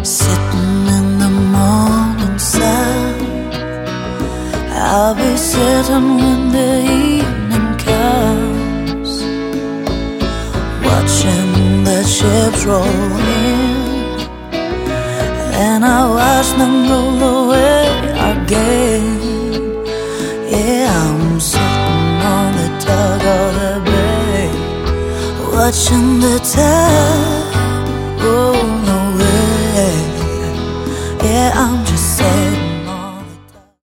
Sitting in the morning sun, I'll be sitting when the evening comes, watching the ships roll in, and I watch them roll away again. Yeah, I'm sitting on the dock of the bay, watching the tide roll